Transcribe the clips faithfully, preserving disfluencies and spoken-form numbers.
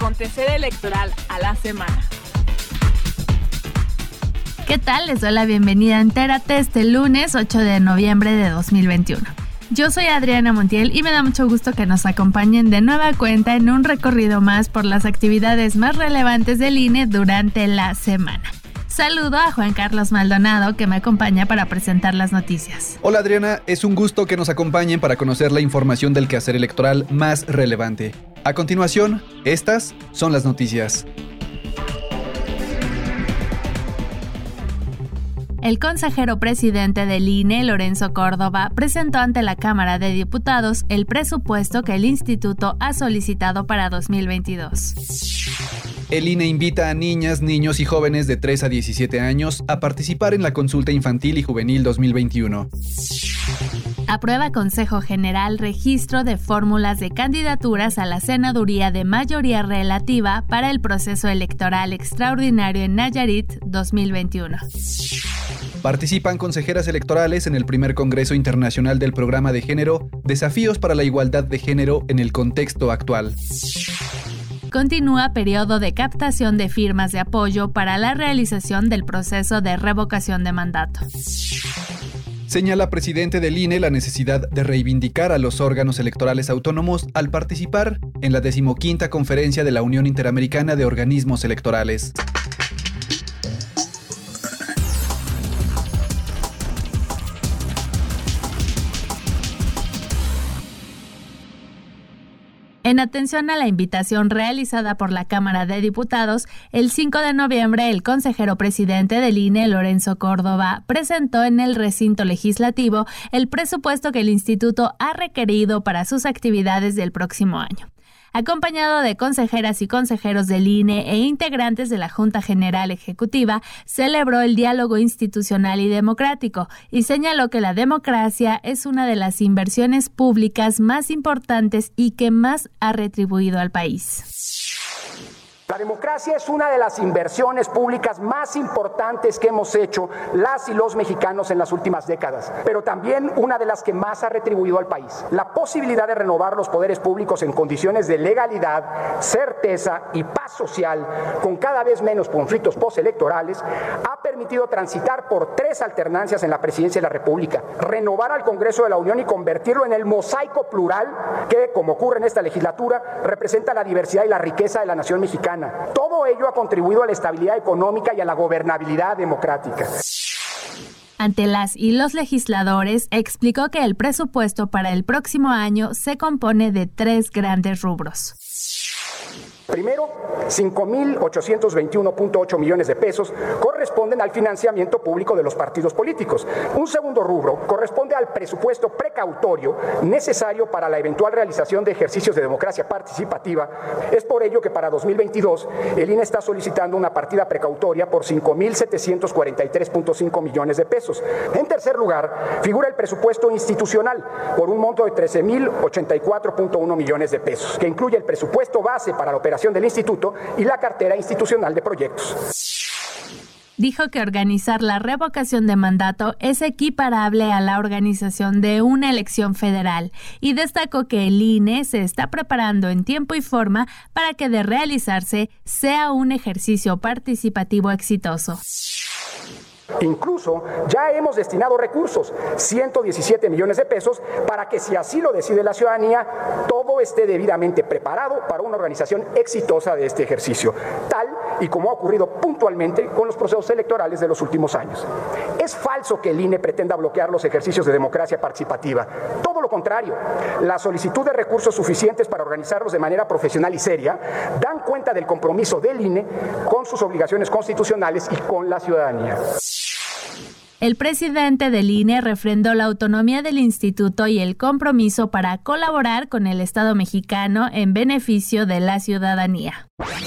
acontecer electoral a la semana. ¿Qué tal? Les doy la bienvenida a Entérate este lunes ocho de noviembre de dos mil veintiuno. Yo soy Adriana Montiel y me da mucho gusto que nos acompañen de nueva cuenta en un recorrido más por las actividades más relevantes del I N E durante la semana. Saludo a Juan Carlos Maldonado, que me acompaña para presentar las noticias. Hola Adriana, es un gusto que nos acompañen para conocer la información del quehacer electoral más relevante. A continuación, estas son las noticias. El consejero presidente del I N E, Lorenzo Córdoba, presentó ante la Cámara de Diputados el presupuesto que el instituto ha solicitado para dos mil veintidós. El I N E invita a niñas, niños y jóvenes de tres a diecisiete años a participar en la consulta infantil y juvenil dos mil veintiuno. Aprueba Consejo General registro de fórmulas de candidaturas a la senaduría de mayoría relativa para el proceso electoral extraordinario en Nayarit dos mil veintiuno. Participan consejeras electorales en el primer Congreso Internacional del Programa de Género, Desafíos para la Igualdad de Género en el Contexto Actual. Continúa periodo de captación de firmas de apoyo para la realización del proceso de revocación de mandato. Señala presidente del I N E la necesidad de reivindicar a los órganos electorales autónomos al participar en la decimoquinta Conferencia de la Unión Interamericana de Organismos Electorales. En atención a la invitación realizada por la Cámara de Diputados, el cinco de noviembre el consejero presidente del I N E, Lorenzo Córdoba, presentó en el recinto legislativo el presupuesto que el instituto ha requerido para sus actividades del próximo año. Acompañado de consejeras y consejeros del I N E e integrantes de la Junta General Ejecutiva, celebró el diálogo institucional y democrático y señaló que la democracia es una de las inversiones públicas más importantes y que más ha retribuido al país. La democracia es una de las inversiones públicas más importantes que hemos hecho las y los mexicanos en las últimas décadas, pero también una de las que más ha retribuido al país. La posibilidad de renovar los poderes públicos en condiciones de legalidad, certeza y paz social, con cada vez menos conflictos postelectorales, ha permitido transitar por tres alternancias en la presidencia de la República, renovar al Congreso de la Unión y convertirlo en el mosaico plural que, como ocurre en esta legislatura, representa la diversidad y la riqueza de la nación mexicana. Todo ello ha contribuido a la estabilidad económica y a la gobernabilidad democrática. Ante las y los legisladores, explicó que el presupuesto para el próximo año se compone de tres grandes rubros. Primero, cinco mil ochocientos veintiuno punto ocho millones de pesos corresponden al financiamiento público de los partidos políticos. Un segundo rubro corresponde al presupuesto precautorio necesario para la eventual realización de ejercicios de democracia participativa. Es por ello que para dos mil veintidós el I N E está solicitando una partida precautoria por cinco mil setecientos cuarenta y tres punto cinco millones de pesos. En tercer lugar, figura el presupuesto institucional por un monto de trece mil ochenta y cuatro punto uno millones de pesos, que incluye el presupuesto base para la operación del instituto y la cartera institucional de proyectos. Dijo que organizar la revocación de mandato es equiparable a la organización de una elección federal y destacó que el I N E se está preparando en tiempo y forma para que de realizarse sea un ejercicio participativo exitoso. Incluso ya hemos destinado recursos, ciento diecisiete millones de pesos, para que si así lo decide la ciudadanía, todo esté debidamente preparado para una organización exitosa de este ejercicio, tal y como ha ocurrido puntualmente con los procesos electorales de los últimos años. Es falso que el I N E pretenda bloquear los ejercicios de democracia participativa. Todo lo contrario, la solicitud de recursos suficientes para organizarlos de manera profesional y seria dan cuenta del compromiso del I N E con sus obligaciones constitucionales y con la ciudadanía. El presidente del I N E refrendó la autonomía del instituto y el compromiso para colaborar con el Estado mexicano en beneficio de la ciudadanía.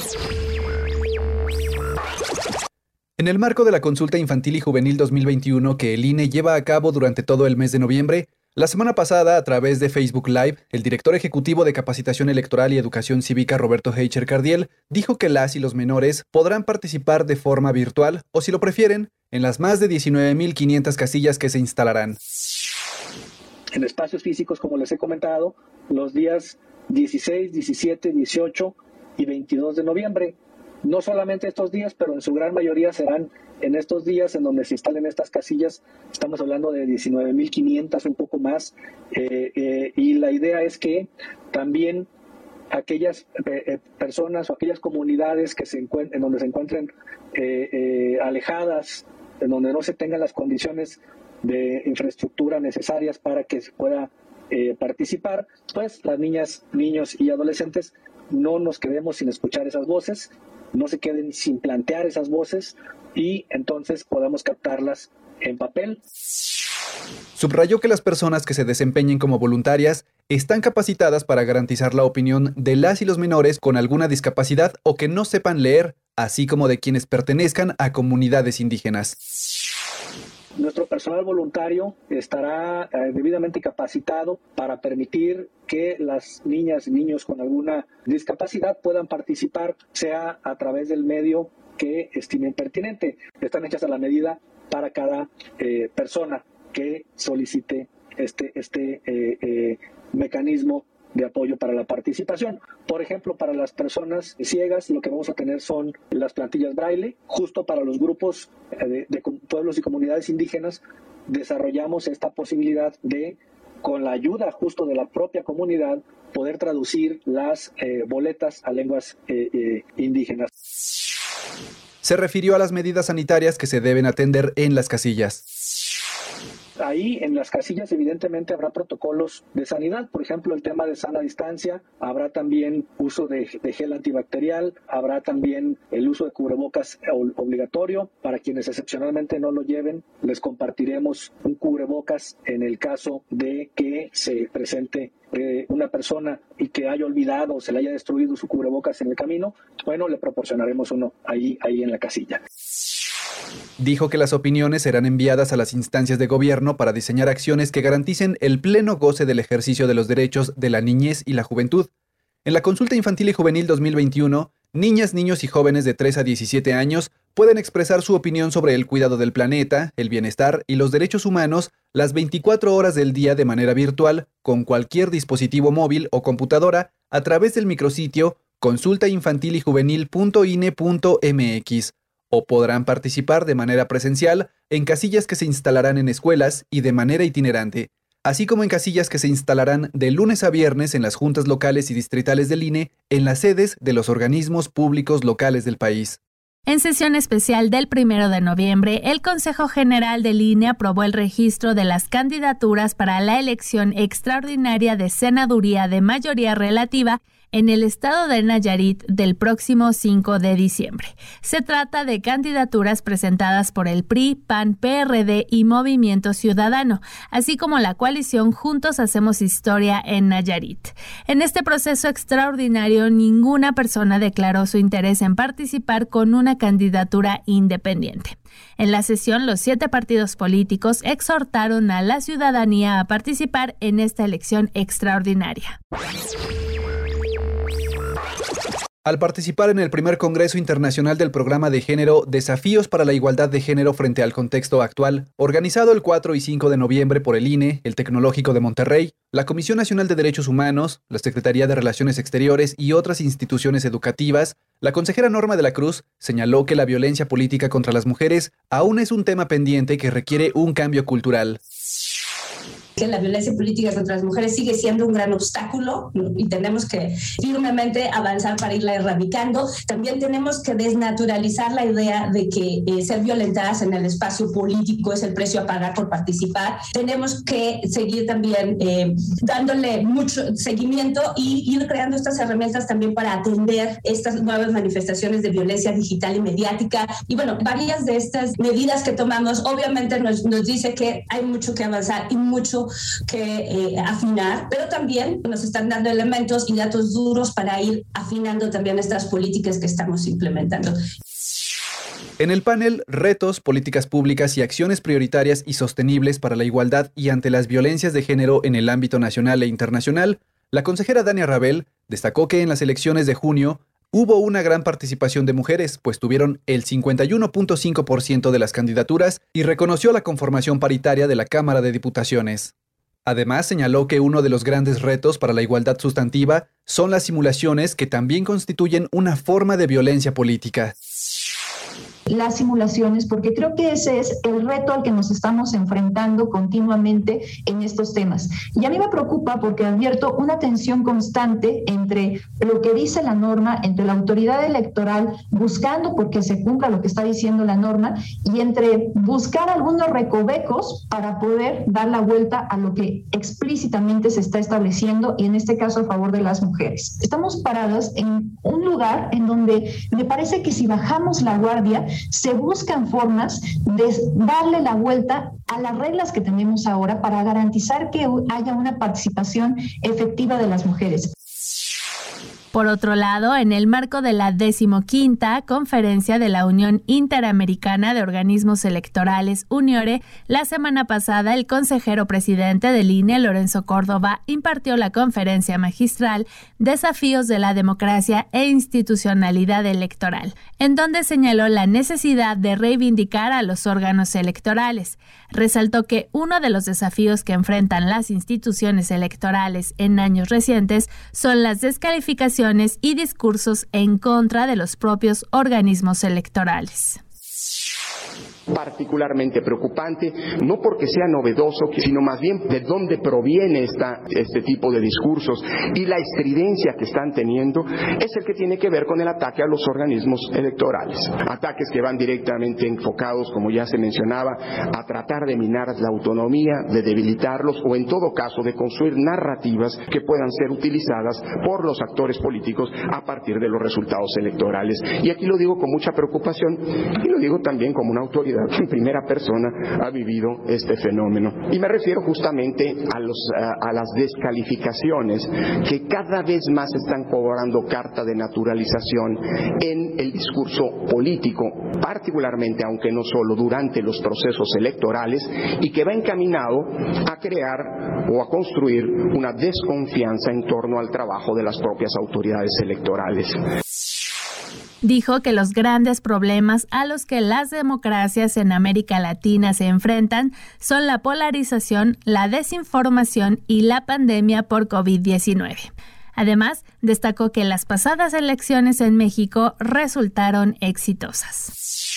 En el marco de la consulta infantil y juvenil dos mil veintiuno que el I N E lleva a cabo durante todo el mes de noviembre, la semana pasada, a través de Facebook Live, el director ejecutivo de Capacitación Electoral y Educación Cívica, Roberto Heicher Cardiel, dijo que las y los menores podrán participar de forma virtual o, si lo prefieren, en las más de diecinueve mil quinientas casillas que se instalarán. En espacios físicos, como les he comentado, los días dieciséis, diecisiete, dieciocho y veintidós de noviembre. No solamente estos días, pero en su gran mayoría serán en estos días en donde se instalen estas casillas. Estamos hablando de diecinueve mil quinientas, un poco más, eh, eh, y la idea es que también aquellas eh, personas o aquellas comunidades que se encuent- en donde se encuentren eh, eh, alejadas, en donde no se tengan las condiciones de infraestructura necesarias para que se pueda eh, participar, pues las niñas, niños y adolescentes no nos quedemos sin escuchar esas voces, no se queden sin plantear esas voces y entonces podamos captarlas en papel. Subrayó que las personas que se desempeñen como voluntarias están capacitadas para garantizar la opinión de las y los menores con alguna discapacidad o que no sepan leer, así como de quienes pertenezcan a comunidades indígenas. Nuestro personal voluntario estará eh, debidamente capacitado para permitir que las niñas y niños con alguna discapacidad puedan participar, sea a través del medio que estimen pertinente. Están hechas a la medida para cada eh, persona que solicite este, este eh, eh, mecanismo de apoyo para la participación. Por ejemplo, para las personas ciegas, lo que vamos a tener son las plantillas braille. Justo para los grupos de, de pueblos y comunidades indígenas, desarrollamos esta posibilidad de, con la ayuda justo de la propia comunidad, poder traducir las eh, boletas a lenguas eh, eh, indígenas. Se refirió a las medidas sanitarias que se deben atender en las casillas. Ahí en las casillas evidentemente habrá protocolos de sanidad, por ejemplo el tema de sana distancia, habrá también uso de, de gel antibacterial, habrá también el uso de cubrebocas obligatorio. Para quienes excepcionalmente no lo lleven, les compartiremos un cubrebocas en el caso de que se presente eh, una persona y que haya olvidado o se le haya destruido su cubrebocas en el camino. Bueno, le proporcionaremos uno ahí, ahí en la casilla. Dijo que las opiniones serán enviadas a las instancias de gobierno para diseñar acciones que garanticen el pleno goce del ejercicio de los derechos de la niñez y la juventud. En la Consulta Infantil y Juvenil dos mil veintiuno, niñas, niños y jóvenes de tres a diecisiete años pueden expresar su opinión sobre el cuidado del planeta, el bienestar y los derechos humanos las veinticuatro horas del día de manera virtual con cualquier dispositivo móvil o computadora a través del micrositio consulta infantil y juvenil punto i n e punto m x. O podrán participar de manera presencial en casillas que se instalarán en escuelas y de manera itinerante, así como en casillas que se instalarán de lunes a viernes en las juntas locales y distritales del I N E en las sedes de los organismos públicos locales del país. En sesión especial del primero de noviembre, el Consejo General del I N E aprobó el registro de las candidaturas para la elección extraordinaria de senaduría de mayoría relativa en el estado de Nayarit del próximo cinco de diciembre. Se trata de candidaturas presentadas por el P R I, P A N, P R D y Movimiento Ciudadano, así como la coalición Juntos Hacemos Historia en Nayarit. En este proceso extraordinario, ninguna persona declaró su interés en participar con una candidatura independiente. En la sesión, los siete partidos políticos exhortaron a la ciudadanía a participar en esta elección extraordinaria. Al participar en el primer Congreso Internacional del Programa de Género Desafíos para la Igualdad de Género frente al Contexto Actual, organizado el cuatro y cinco de noviembre por el I N E, el Tecnológico de Monterrey, la Comisión Nacional de Derechos Humanos, la Secretaría de Relaciones Exteriores y otras instituciones educativas, la consejera Norma de la Cruz señaló que la violencia política contra las mujeres aún es un tema pendiente que requiere un cambio cultural. Que la violencia política contra las mujeres sigue siendo un gran obstáculo y tenemos que firmemente avanzar para irla erradicando. También tenemos que desnaturalizar la idea de que eh, ser violentadas en el espacio político es el precio a pagar por participar. Tenemos que seguir también eh, dándole mucho seguimiento y ir creando estas herramientas también para atender estas nuevas manifestaciones de violencia digital y mediática. Y bueno, varias de estas medidas que tomamos obviamente nos, nos dice que hay mucho que avanzar y mucho que eh, afinar, pero también nos están dando elementos y datos duros para ir afinando también estas políticas que estamos implementando. En el panel Retos, Políticas Públicas y Acciones Prioritarias y Sostenibles para la Igualdad y ante las Violencias de Género en el ámbito nacional e internacional, la consejera Dania Rabel destacó que en las elecciones de junio hubo una gran participación de mujeres, pues tuvieron el cincuenta y uno punto cinco por ciento de las candidaturas y reconoció la conformación paritaria de la Cámara de Diputaciones. Además, señaló que uno de los grandes retos para la igualdad sustantiva son las simulaciones, que también constituyen una forma de violencia política. Las simulaciones, porque creo que ese es el reto al que nos estamos enfrentando continuamente en estos temas. Y a mí me preocupa porque advierto una tensión constante entre lo que dice la norma, entre la autoridad electoral buscando porque se cumpla lo que está diciendo la norma, y entre buscar algunos recovecos para poder dar la vuelta a lo que explícitamente se está estableciendo, y en este caso a favor de las mujeres. Estamos paradas en un lugar en donde me parece que si bajamos la guardia, se buscan formas de darle la vuelta a las reglas que tenemos ahora para garantizar que haya una participación efectiva de las mujeres. Por otro lado, en el marco de la decimoquinta Conferencia de la Unión Interamericana de Organismos Electorales, UNIORE, la semana pasada el consejero presidente del I N E, Lorenzo Córdoba, impartió la conferencia magistral Desafíos de la Democracia e Institucionalidad Electoral, en donde señaló la necesidad de reivindicar a los órganos electorales. Resaltó que uno de los desafíos que enfrentan las instituciones electorales en años recientes son las descalificaciones y discursos en contra de los propios organismos electorales. Particularmente preocupante, no porque sea novedoso, sino más bien de dónde proviene esta, este tipo de discursos y la estridencia que están teniendo, es el que tiene que ver con el ataque a los organismos electorales. Ataques que van directamente enfocados, como ya se mencionaba, a tratar de minar la autonomía, de debilitarlos o en todo caso de construir narrativas que puedan ser utilizadas por los actores políticos a partir de los resultados electorales. Y aquí lo digo con mucha preocupación y lo digo también como una autoridad que en primera persona ha vivido este fenómeno. Y me refiero justamente a, los, a, a las descalificaciones que cada vez más están cobrando carta de naturalización en el discurso político, particularmente, aunque no solo, durante los procesos electorales, y que va encaminado a crear o a construir una desconfianza en torno al trabajo de las propias autoridades electorales. Dijo que los grandes problemas a los que las democracias en América Latina se enfrentan son la polarización, la desinformación y la pandemia por covid diecinueve. Además, destacó que las pasadas elecciones en México resultaron exitosas.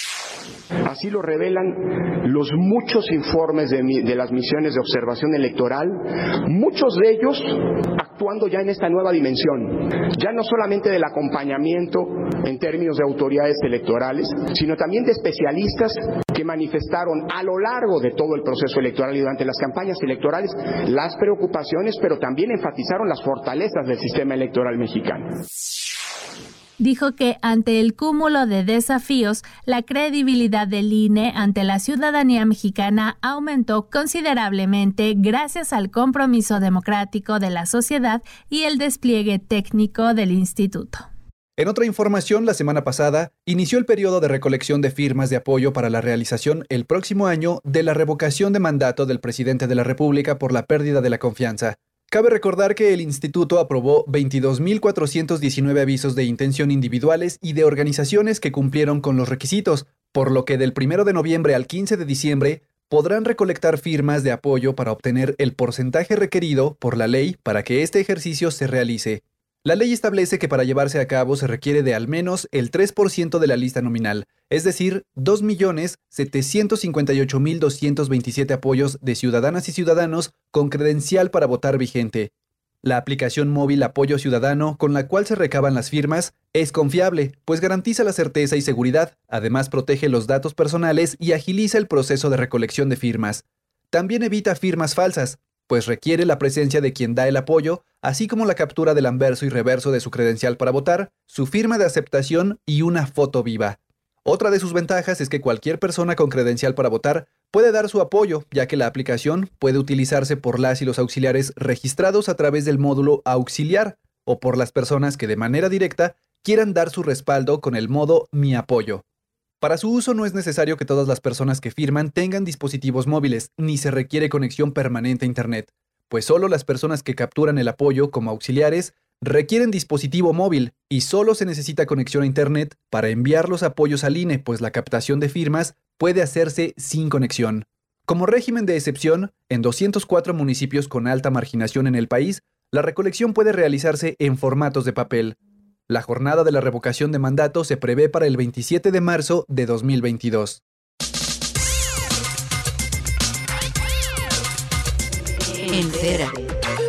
Así lo revelan los muchos informes de, de las misiones de observación electoral, muchos de ellos actuando ya en esta nueva dimensión, ya no solamente del acompañamiento en términos de autoridades electorales, sino también de especialistas que manifestaron a lo largo de todo el proceso electoral y durante las campañas electorales las preocupaciones, pero también enfatizaron las fortalezas del sistema electoral mexicano. Dijo que ante el cúmulo de desafíos, la credibilidad del I N E ante la ciudadanía mexicana aumentó considerablemente gracias al compromiso democrático de la sociedad y el despliegue técnico del instituto. En otra información, la semana pasada inició el periodo de recolección de firmas de apoyo para la realización el próximo año de la revocación de mandato del presidente de la República por la pérdida de la confianza. Cabe recordar que el instituto aprobó veintidós mil cuatrocientos diecinueve avisos de intención individuales y de organizaciones que cumplieron con los requisitos, por lo que del primero de noviembre al quince de diciembre podrán recolectar firmas de apoyo para obtener el porcentaje requerido por la ley para que este ejercicio se realice. La ley establece que para llevarse a cabo se requiere de al menos el tres por ciento de la lista nominal, es decir, dos millones setecientos cincuenta y ocho mil doscientos veintisiete apoyos de ciudadanas y ciudadanos con credencial para votar vigente. La aplicación móvil Apoyo Ciudadano, con la cual se recaban las firmas, es confiable, pues garantiza la certeza y seguridad, además protege los datos personales y agiliza el proceso de recolección de firmas. También evita firmas falsas, pues requiere la presencia de quien da el apoyo, así como la captura del anverso y reverso de su credencial para votar, su firma de aceptación y una foto viva. Otra de sus ventajas es que cualquier persona con credencial para votar puede dar su apoyo, ya que la aplicación puede utilizarse por las y los auxiliares registrados a través del módulo auxiliar o por las personas que de manera directa quieran dar su respaldo con el modo Mi Apoyo. Para su uso no es necesario que todas las personas que firman tengan dispositivos móviles, ni se requiere conexión permanente a Internet, pues solo las personas que capturan el apoyo como auxiliares requieren dispositivo móvil y solo se necesita conexión a Internet para enviar los apoyos al I N E, pues la captación de firmas puede hacerse sin conexión. Como régimen de excepción, en doscientos cuatro municipios con alta marginación en el país, la recolección puede realizarse en formatos de papel. La jornada de la revocación de mandato se prevé para el veintisiete de marzo de dos mil veintidós. Entérate.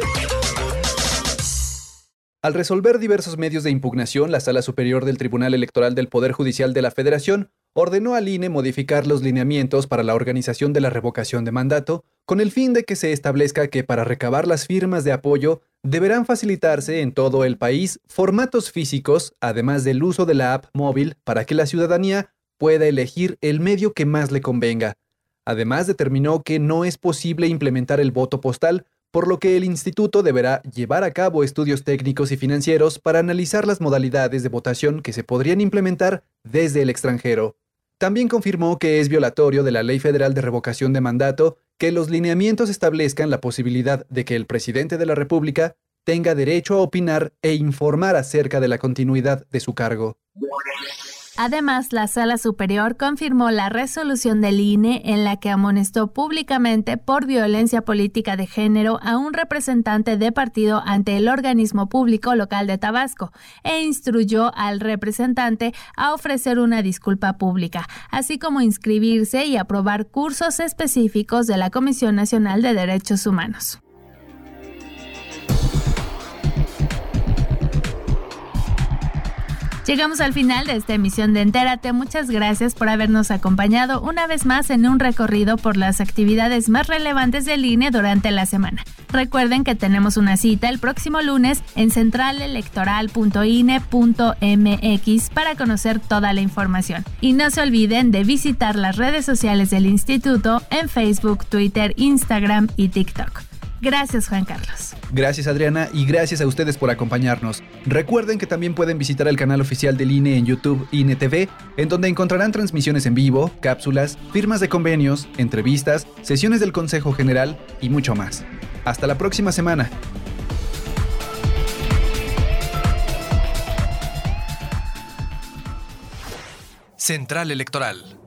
Al resolver diversos medios de impugnación, la Sala Superior del Tribunal Electoral del Poder Judicial de la Federación ordenó al I N E modificar los lineamientos para la organización de la revocación de mandato, con el fin de que se establezca que para recabar las firmas de apoyo deberán facilitarse en todo el país formatos físicos, además del uso de la app móvil para que la ciudadanía pueda elegir el medio que más le convenga. Además, determinó que no es posible implementar el voto postal, por lo que el instituto deberá llevar a cabo estudios técnicos y financieros para analizar las modalidades de votación que se podrían implementar desde el extranjero. También confirmó que es violatorio de la Ley Federal de Revocación de Mandato que los lineamientos establezcan la posibilidad de que el presidente de la República tenga derecho a opinar e informar acerca de la continuidad de su cargo. Además, la Sala Superior confirmó la resolución del I N E en la que amonestó públicamente por violencia política de género a un representante de partido ante el organismo público local de Tabasco e instruyó al representante a ofrecer una disculpa pública, así como inscribirse y aprobar cursos específicos de la Comisión Nacional de Derechos Humanos. Llegamos al final de esta emisión de Entérate. Muchas gracias por habernos acompañado una vez más en un recorrido por las actividades más relevantes del I N E durante la semana. Recuerden que tenemos una cita el próximo lunes en central electoral punto i n e punto m x para conocer toda la información. Y no se olviden de visitar las redes sociales del instituto en Facebook, Twitter, Instagram y TikTok. Gracias, Juan Carlos. Gracias, Adriana, y gracias a ustedes por acompañarnos. Recuerden que también pueden visitar el canal oficial del I N E en YouTube, I N E T V, en donde encontrarán transmisiones en vivo, cápsulas, firmas de convenios, entrevistas, sesiones del Consejo General y mucho más. Hasta la próxima semana. Central Electoral.